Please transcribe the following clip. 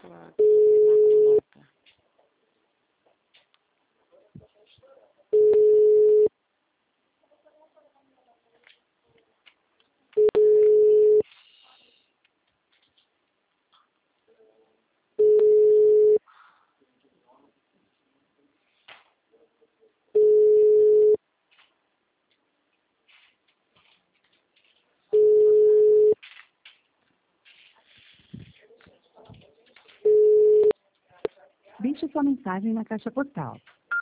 Coloca, coloca. Deixe sua mensagem na caixa postal